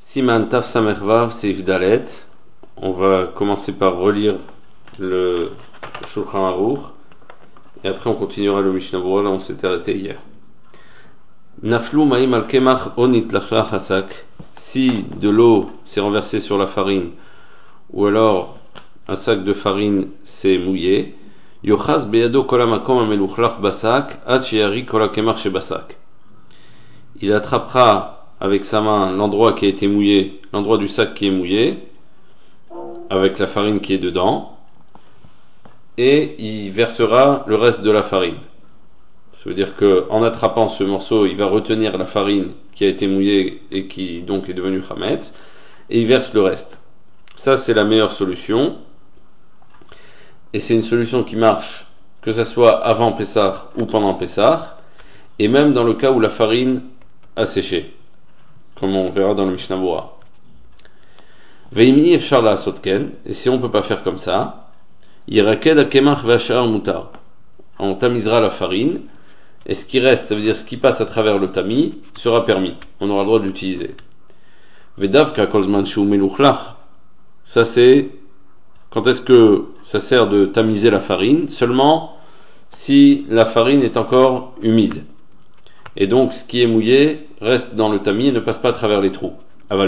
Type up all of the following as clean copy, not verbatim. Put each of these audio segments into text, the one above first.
Siman Taf Samer Vav Seif Dalet. On va commencer par relire le Shulchan Aruch et après on continuera le Mishnah Berurah. Là on s'était arrêté hier. Naflu Maim al Kemach Onit Lachlach Hasak. Si de l'eau s'est renversée sur la farine, ou alors un sac de farine s'est mouillé, Yochaz Beyado Kolamakom Ameluchlach Basak Ad Sheari Kolakemach Shebasak. Il attrapera avec sa main l'endroit qui a été mouillé, l'endroit du sac qui est mouillé, avec la farine qui est dedans, et il versera le reste de la farine. Ça veut dire qu'en attrapant ce morceau, il va retenir la farine qui a été mouillée et qui donc est devenue chametz, et il verse le reste. Ça, c'est la meilleure solution, et c'est une solution qui marche, que ce soit avant Pessah ou pendant Pessah, et même dans le cas où la farine a séché, comme on verra dans le Mishnah Berurah. Veimni efshar la'asot ken, et si on ne peut pas faire comme ça, yiraked hakemach ve'ashar mutar. On tamisera la farine, et ce qui reste, ça veut dire ce qui passe à travers le tamis, sera permis. On aura le droit de l'utiliser. Vedavka kol zman shu meluchlach. Ça c'est quand est-ce que ça sert de tamiser la farine? Seulement si la farine est encore humide. Et donc ce qui est mouillé reste dans le tamis et ne passe pas à travers les trous.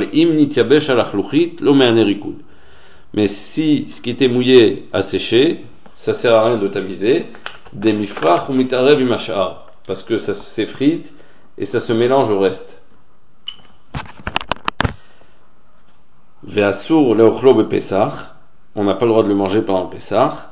Mais si ce qui était mouillé a séché, ça sert à rien de tamiser. Parce que ça s'effrite et ça se mélange au reste. On n'a pas le droit de le manger pendant Pessah.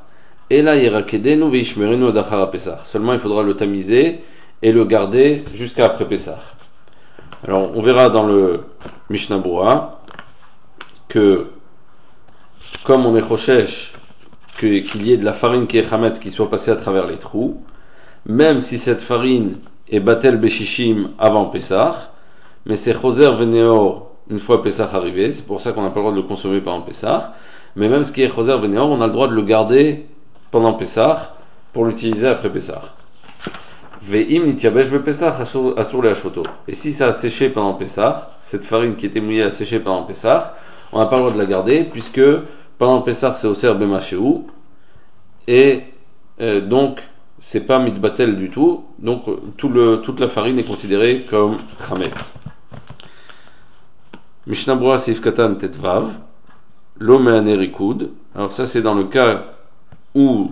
Seulement il faudra le tamiser et le garder jusqu'à après Pessah. Alors on verra dans le Mishnah Berurah que comme on est choshesh qu'il y ait de la farine qui est chametz qui soit passée à travers les trous, même si cette farine est batel beshishim avant Pessah, mais c'est choser veneor une fois Pessah arrivé, c'est pour ça qu'on n'a pas le droit de le consommer pendant Pessah, mais même ce qui est choser veneor, on a le droit de le garder pendant Pessah pour l'utiliser après Pessah. Et si ça a séché pendant Pessah, cette farine qui était mouillée a séché pendant Pessah, on n'a pas le droit de la garder, puisque pendant Pessah c'est Oser B'Mashéou, et donc c'est pas mitbatel du tout, donc toute la farine est considérée comme chametz. Mishnah Berurah Seif Katan Tetvav, Lo Me'aner Rikoud. Alors ça c'est dans le cas où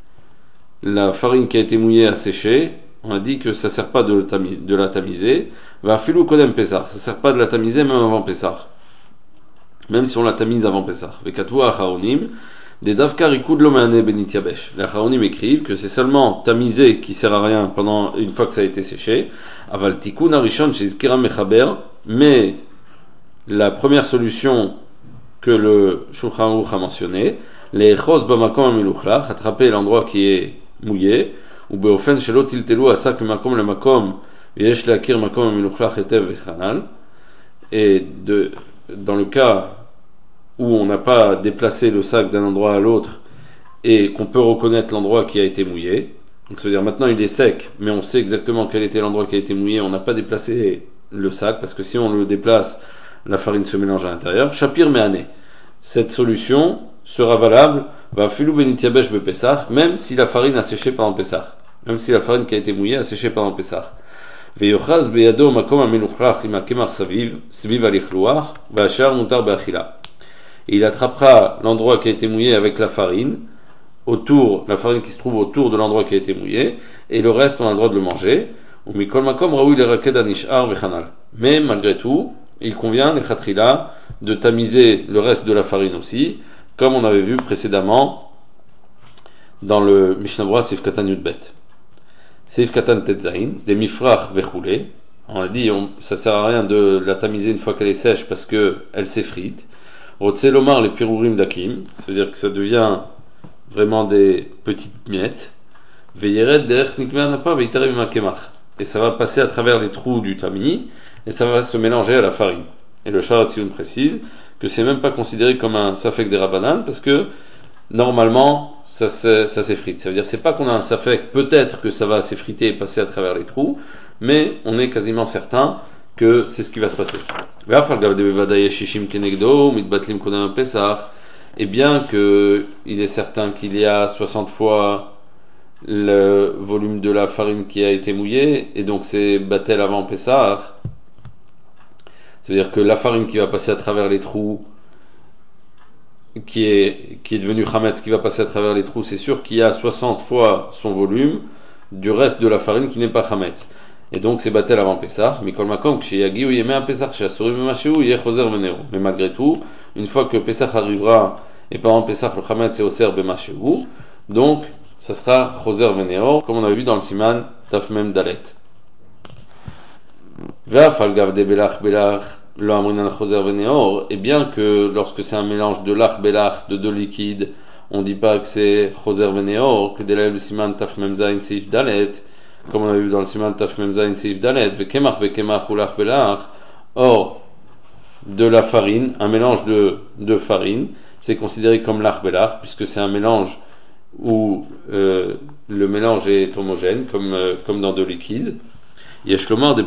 la farine qui a été mouillée a séché. On a dit que ça ne sert pas de la tamiser. Va filou kodem Pessah. Ça ne sert pas de la tamiser même avant Pessah. Même si on la tamise avant Pessah. Vekatvu acharonim. Des davka rikud lo me'ane benit yabesh. Les acharonim écrivent que c'est seulement tamiser qui sert à rien pendant une fois que ça a été séché. Aval tikun arishon shezkira mechaber. Mais la première solution que le Shulchan Aruch a mentionné, les chos bamakom ameluchlach, attraper l'endroit qui est mouillé. Ou beofen shelo tiltelu asak makom le makom v'yesh leakir makom ameluchlach etev v'chanal. Et dans le cas où on n'a pas déplacé le sac d'un endroit à l'autre et qu'on peut reconnaître l'endroit qui a été mouillé, donc ça veut dire maintenant il est sec, mais on sait exactement quel était l'endroit qui a été mouillé, on n'a pas déplacé le sac, parce que si on le déplace, la farine se mélange à l'intérieur. Shapir me'ane. Cette solution sera valable va filou benit yabesh be Pessah, même si la farine a séché pendant Pessah, même si la farine qui a été mouillée a séché pendant Pessah. Veyochaz beyado makom ameluchlach im hakemach saviv sviv alichluach ve'ashar mutar be'achila. Il attrapera l'endroit qui a été mouillé avec la farine qui se trouve autour de l'endroit qui a été mouillé, et le reste on a le droit de le manger. Umikol makom raoui leraked anishar v'chanal. Mais malgré tout, il convient les chatrila de tamiser le reste de la farine aussi, comme on avait vu précédemment dans le Mishnah Berurah Seif Katan Yudbet. Seif Katan Tetzain, des mifrach vechoulé. On a dit ça sert à rien de la tamiser une fois qu'elle est sèche parce qu'elle s'effrite. Rotselomar les pirurim dakim, ça veut dire que ça devient vraiment des petites miettes. Veyered derech nikveanapa veitarev makemach. Et ça va passer à travers les trous du tamis et ça va se mélanger à la farine. Et le Sha'ar HaTziyun précise que c'est même pas considéré comme un safek des Rabbanan parce que normalement ça s'effrite. Ça veut dire c'est pas qu'on a un safek, peut-être que ça va s'effriter et passer à travers les trous, mais on est quasiment certain que c'est ce qui va se passer. Et bien qu'il est certain qu'il y a 60 fois le volume de la farine qui a été mouillé, et donc c'est Batel avant Pessah, c'est-à-dire que la farine qui va passer à travers les trous, qui est devenu Hametz, qui va passer à travers les trous, c'est sûr qu'il y a 60 fois son volume du reste de la farine qui n'est pas Hametz. Et donc c'est Batel avant Pessah, mais malgré tout, une fois que Pessah arrivera, et pendant Pessah le Hametz est Oser B'Mashéou, donc ça sera Choser Veneor, comme on a vu dans le Siman Taf Mem Dalet. Et bien que lorsque c'est un mélange de lach belach, de deux liquides, on ne dit pas que c'est Choser Veneor, que dès le Siman Taf Mem Zayin Seif Dalet, comme on a vu dans le Siman Taf Mem Zayin Seif Dalet, Vekemach Bekemach ou lach belach, or, de la farine, un mélange de farine, c'est considéré comme lach belach, puisque c'est un mélange où le mélange est homogène, comme dans deux liquides. Il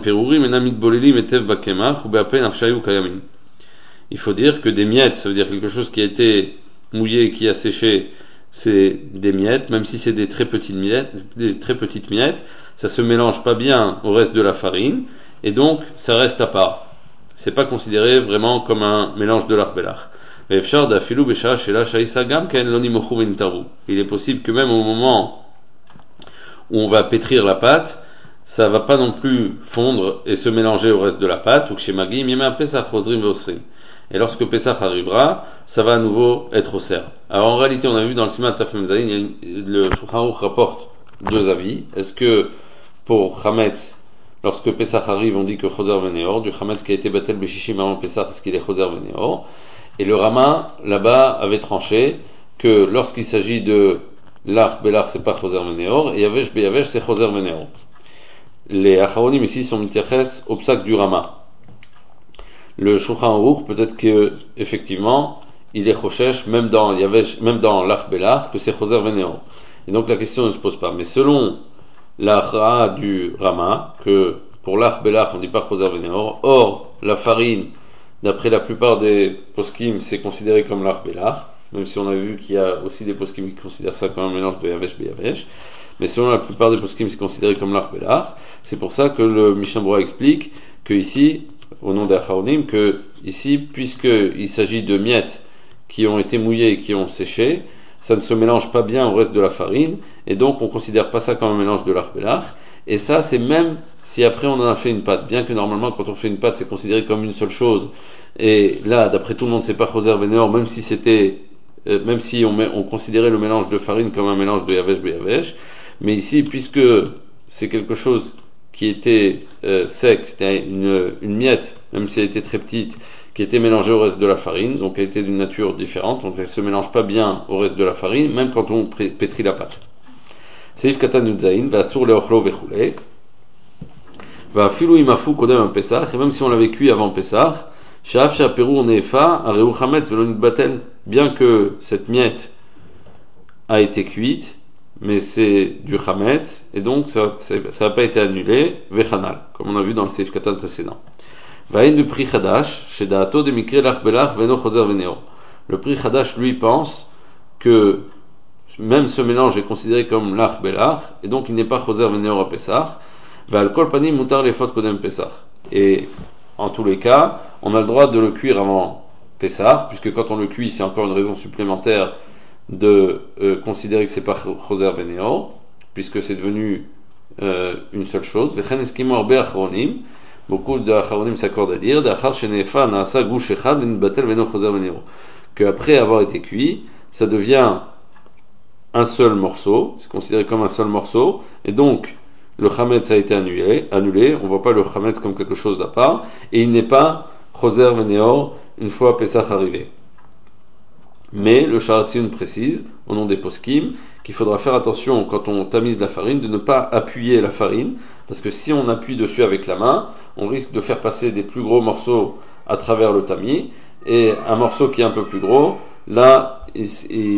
faut dire que des miettes, ça veut dire quelque chose qui a été mouillé, qui a séché, c'est des miettes, même si c'est des très petites miettes, ça se mélange pas bien au reste de la farine, et donc ça reste à part. C'est pas considéré vraiment comme un mélange de l'arbelach. Il est possible que même au moment où on va pétrir la pâte, ça va pas non plus fondre et se mélanger au reste de la pâte. Et lorsque Pessah arrivera, ça va à nouveau être au cerf. Alors en réalité, on a vu dans le Siman Taf Mem Zayin, le Shulchan Aruch rapporte deux avis. Est-ce que pour Chametz, lorsque Pessah arrive, on dit que Choser Veneor, du Chametz qui a été Batel Beshishim avant Pessah, est-ce qu'il est Choser Veneor? Et le Rama, là-bas, avait tranché que lorsqu'il s'agit de l'Ach, Belach, c'est pas Choser Veneor, et Yavesh, Beyavesh, c'est Choser Veneor. Les Acharonim ici sont mitiaches au psak du Rama. Le Shulchan Aruch, peut-être que effectivement, il est choshesh même dans l'Ach Belach que c'est Choser Veneor. Et donc la question ne se pose pas. Mais selon l'Achra du Rama, que pour l'Ach Belach on ne dit pas Choser Veneor, or la farine, d'après la plupart des poskim, c'est considéré comme l'Ach Belach, même si on a vu qu'il y a aussi des poskim qui considèrent ça comme un mélange de Yavesh Beyavesh. Mais selon la plupart des poskim, c'est considéré comme l'Ach Belach. C'est pour ça que le Mishnah Berurah explique que ici, au nom des Acharonim, que ici, puisqu'il s'agit de miettes qui ont été mouillées et qui ont séché, ça ne se mélange pas bien au reste de la farine, et donc on ne considère pas ça comme un mélange de l'Ach Belach. Et ça, c'est même si après on en a fait une pâte, bien que normalement quand on fait une pâte, c'est considéré comme une seule chose. Et là, d'après tout le monde, c'est pas Choser Veneor, même si on considérait le mélange de farine comme un mélange de Yavesh Beyavesh. Mais ici, puisque c'est quelque chose qui était sec, c'était une miette, même si elle était très petite, qui était mélangée au reste de la farine, donc elle était d'une nature différente, donc elle ne se mélange pas bien au reste de la farine, même quand on pétrit la pâte. Seif katan nudzain, va sur le ochlo vechule, va filou imafu kodem un pesach, et même si on l'avait cuit avant Pessah, shaf shaperu nefa areu chametz velonit batel, bien que cette miette a été cuite, mais c'est du chametz, et donc ça n'a pas été annulé, vechanal, comme on a vu dans le Seif Katan précédent. Vaïn du prix Hadash, chez Daato de Mikre Lach Belach Veno Choser Veneo. Le prix Hadash, lui, pense que même ce mélange est considéré comme Lach Belach, et donc il n'est pas Choser Veneo à Pessah. Val Kol Panim Mutar les fautes Kodem Pessah. Et en tous les cas, on a le droit de le cuire avant Pessah, puisque quand on le cuit, c'est encore une raison supplémentaire de considérer que c'est pas Choser Veneor, puisque c'est devenu une seule chose. Vechen Eskimo Arbe Achronim, beaucoup d'Acharonim s'accordent à dire qu'après avoir été cuit, ça devient un seul morceau, c'est considéré comme un seul morceau, et donc le chametz a été annulé, on ne voit pas le chametz comme quelque chose d'à part, et il n'est pas Choser Veneor une fois Pessah arrivé. Mais le Sharatzion précise, au nom des poskim, qu'il faudra faire attention quand on tamise la farine de ne pas appuyer la farine, parce que si on appuie dessus avec la main, on risque de faire passer des plus gros morceaux à travers le tamis, et un morceau qui est un peu plus gros, là, il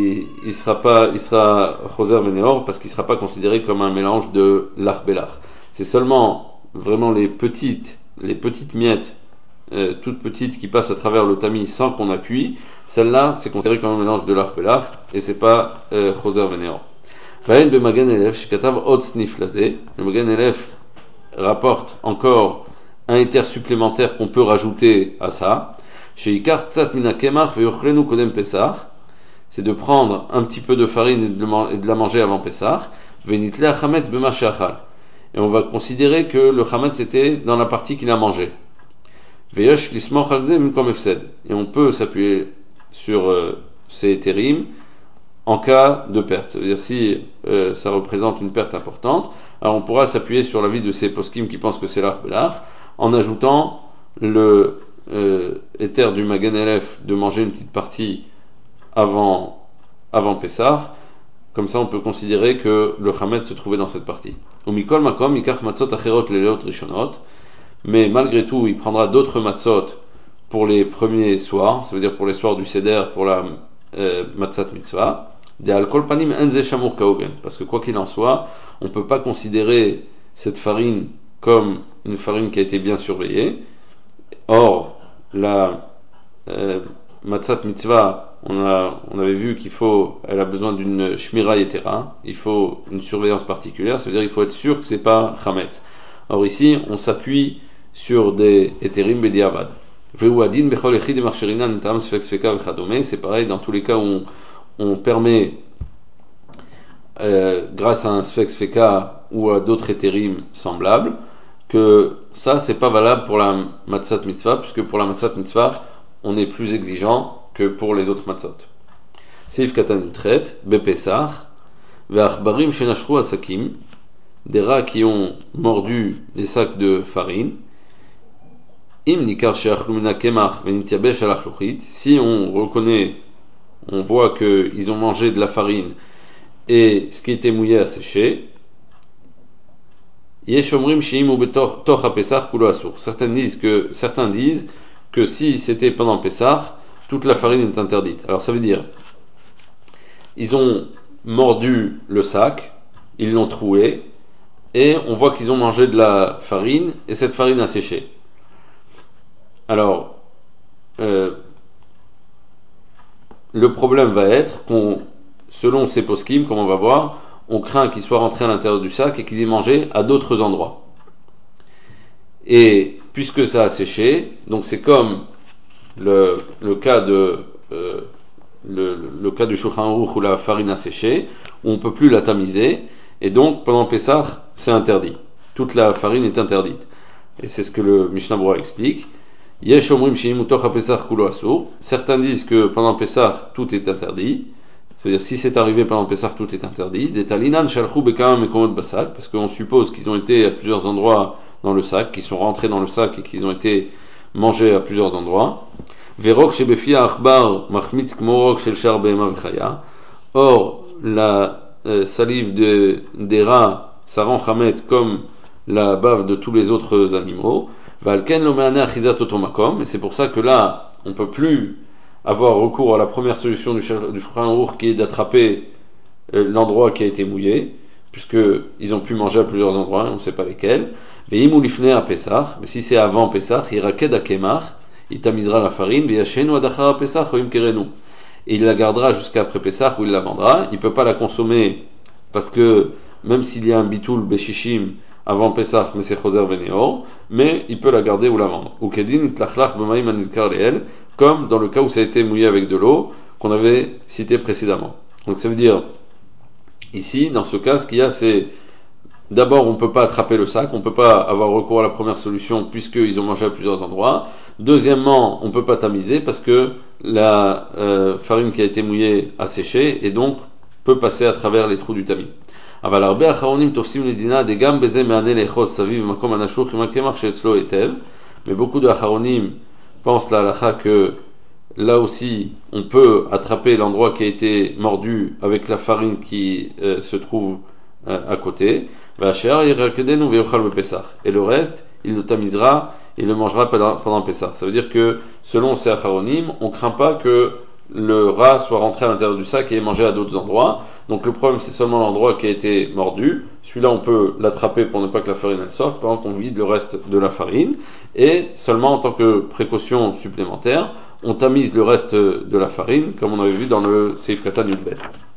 sera Choser Veneor, parce qu'il ne sera pas considéré comme un mélange de l'Ach Belach. C'est seulement vraiment les petites miettes toute petite qui passe à travers le tamis sans qu'on appuie, celle-là c'est considéré comme un mélange de l'arc belach et c'est pas choser vénéor. Vayen be magen elef shkatav od snif lazé. Le magen elef rapporte encore un éther supplémentaire qu'on peut rajouter à ça. Chez Ikar tzat mina kemach veyochlenu kodem pesach. C'est de prendre un petit peu de farine et de la manger avant Pessah. Venitle chametz bema sheachal. Et on va considérer que le chametz était dans la partie qu'il a mangé. Veyosh lismoch alze minkom efsed. Et on peut s'appuyer sur ces étherim en cas de perte. C'est-à-dire si ça représente une perte importante, alors on pourra s'appuyer sur l'avis de ces poskim qui pensent que c'est l'arc belach, en ajoutant le éther du magen elef de manger une petite partie avant Pessah. Comme ça on peut considérer que le chametz se trouvait dans cette partie. Ou mikol makom ikach matzot acherot leleot rishonot. Mais malgré tout il prendra d'autres matzot pour les premiers soirs, ça veut dire pour les soirs du seder, pour la matzat mitzvah. De alkol panim enze shamur kaogen. Parce que quoi qu'il en soit, on ne peut pas considérer cette farine comme une farine qui a été bien surveillée. Or, la matzat mitzvah, on avait vu elle a besoin d'une shmira yetera, il faut une surveillance particulière, ça veut dire qu'il faut être sûr que c'est pas chametz. Or ici, on s'appuie sur des eterim bediavad. C'est pareil dans tous les cas où on permet, grâce à un sfex feka ou à d'autres eterim semblables, que ça c'est pas valable pour la matzat mitzvah, puisque pour la matzat mitzvah on est plus exigeant que pour les autres matzot. Seif katan utret, bepesach, ve'achbarim shenashru asakim, des rats qui ont mordu des sacs de farine. Im nikar she'achlu mina kemach ve'nityabesh alach luchit. Si on reconnaît, on voit qu'ils ont mangé de la farine et ce qui était mouillé a séché. Yesh omrim she'im u betoch ha'pesach kulo asur. Certains disent que si c'était pendant Pessah, toute la farine est interdite. Alors ça veut dire, ils ont mordu le sac, ils l'ont troué, et on voit qu'ils ont mangé de la farine, et cette farine a séché. Alors, le problème va être selon ces poskim, comme on va voir, on craint qu'ils soient rentrés à l'intérieur du sac et qu'ils aient mangé à d'autres endroits. Et puisque ça a séché, donc c'est comme le cas du Shulchan Aruch où la farine a séché, où on ne peut plus la tamiser, et donc pendant Pessah c'est interdit. Toute la farine est interdite. Et c'est ce que le Mishnah Berurah explique. Yesh omrim she'im utoch ha'pesach kulo asur. Certains disent que pendant Pessah tout est interdit. C'est-à-dire si c'est arrivé pendant Pessah tout est interdit. Des talinan shalchu bekam mekomot basak, parce qu'on suppose qu'ils ont été à plusieurs endroits dans le sac, qu'ils sont rentrés dans le sac et qu'ils ont été mangés à plusieurs endroits. Verok shebefia achbar machmitz kmorok shel shar behema v'chaya. Or, la salive des rats, ça rend chametz comme la bave de tous les autres animaux. Valken lo me'aneh achizat otomakom. Et c'est pour ça que là, on ne peut plus avoir recours à la première solution du Shulchan Aruch qui est d'attraper l'endroit qui a été mouillé, puisqu'ils ont pu manger à plusieurs endroits, on ne sait pas lesquels. Ve'im lifnei à Pessah, mais si c'est avant Pessah, iraked akemach, il tamisera la farine, ve'yashenu adachar Pessah oim kerenu. Et il la gardera jusqu'à après Pessah où il la vendra. Il ne peut pas la consommer parce que même s'il y a un bitoul beshishim avant Pessah, mais c'est choser veneor, mais il peut la garder ou la vendre. Ou kedin itlachlach b'maim anizkar leel, comme dans le cas où ça a été mouillé avec de l'eau qu'on avait cité précédemment. Donc ça veut dire ici, dans ce cas, ce qu'il y a, c'est d'abord, on ne peut pas attraper le sac, on ne peut pas avoir recours à la première solution puisqu'ils ont mangé à plusieurs endroits. Deuxièmement, on ne peut pas tamiser parce que la farine qui a été mouillée a séché et donc peut passer à travers les trous du tamis. Mais beaucoup de acharonim pensent la halakha que là aussi on peut attraper l'endroit qui a été mordu avec la farine qui se trouve à côté. Et le reste, il le tamisera, il le mangera pendant Pessah. Ça veut dire que selon ces acharonim, on ne craint pas que le rat soit rentré à l'intérieur du sac et ait mangé à d'autres endroits. Donc le problème c'est seulement l'endroit qui a été mordu. Celui-là on peut l'attraper pour ne pas que la farine elle sorte pendant qu'on vide le reste de la farine. Et seulement en tant que précaution supplémentaire, on tamise le reste de la farine comme on avait vu dans le Seif Katan Yudbet.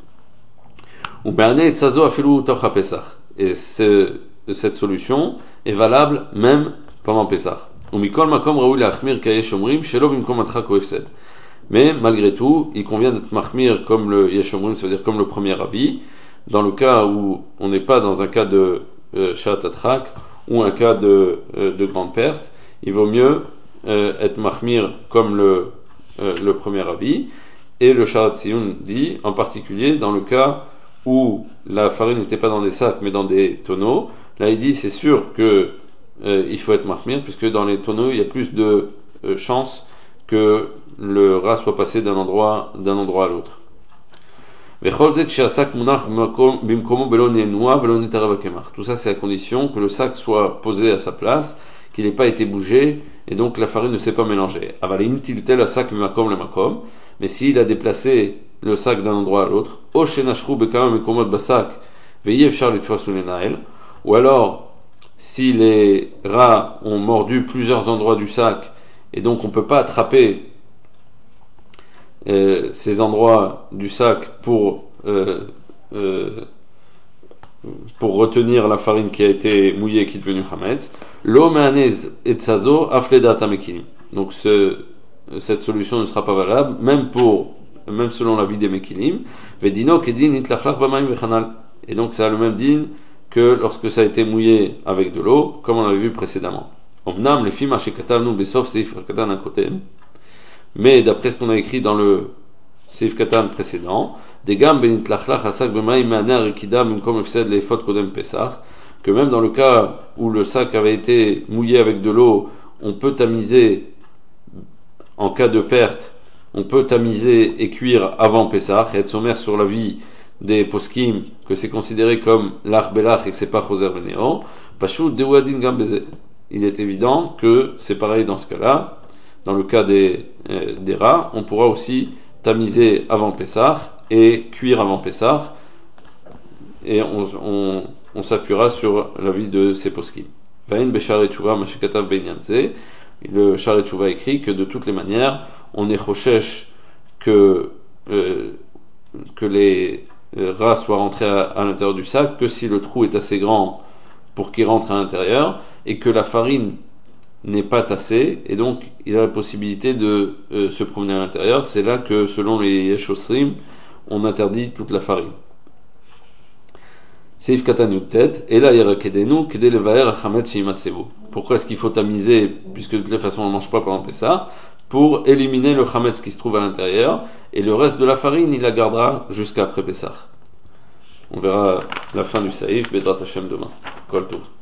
Et cette solution est valable même pendant Pessah. Mais malgré tout, il convient d'être mahmir comme le Yeshomrim, ça veut dire comme le premier avis, dans le cas où on n'est pas dans un cas de Shat Atrak ou un cas de grande perte, il vaut mieux être mahmir comme le premier avis. Et le Sharat Siyun dit, en particulier, dans le cas où la farine n'était pas dans des sacs mais dans des tonneaux, là il dit c'est sûr que il faut être mahmir, puisque dans les tonneaux il y a plus de chances que le rat soit passé d'un endroit à l'autre. Tout ça c'est à condition que le sac soit posé à sa place, qu'il n'ait pas été bougé et donc la farine ne s'est pas mélangée. Mais s'il a déplacé le sac d'un endroit à l'autre, ou alors si les rats ont mordu plusieurs endroits du sac et donc on ne peut pas attraper ces endroits du sac pour retenir la farine qui a été mouillée et qui est devenue chametz, donc cette solution ne sera pas valable même selon l'avis des mekilim. Et donc ça a le même din que lorsque ça a été mouillé avec de l'eau, comme on avait vu précédemment. Mais d'après ce qu'on a écrit dans le Seif Katan précédent, que même dans le cas où le sac avait été mouillé avec de l'eau, on peut tamiser, en cas de perte, on peut tamiser et cuire avant Pessah et être sommaire sur la vie des poskim, que c'est considéré comme l'ach belach et que c'est pas choser venéon. Il est évident que c'est pareil dans ce cas-là. Dans le cas des rats, on pourra aussi tamiser avant Pessah et cuire avant Pessah, et on s'appuiera sur l'avis de ces poskim. Le Sharet Tshuva écrit que de toutes les manières, on est choshesh que les rats soient rentrés à l'intérieur du sac que si le trou est assez grand pour qu'il rentre à l'intérieur et que la farine n'est pas tassée, et donc il a la possibilité de se promener à l'intérieur. C'est là que selon les Yeshosrim on interdit toute la farine. Seif Katan Yudtet, et là Yerakedenu Kede Levaer Achamet Shimatsevu. Pourquoi est-ce qu'il faut tamiser, puisque de toute façon on ne mange pas pendant Pessah, pour éliminer le chametz qui se trouve à l'intérieur, et le reste de la farine il la gardera jusqu'à après Pessah. On verra la fin du Saïf, Bezrat Hashem demain. Kol Tov.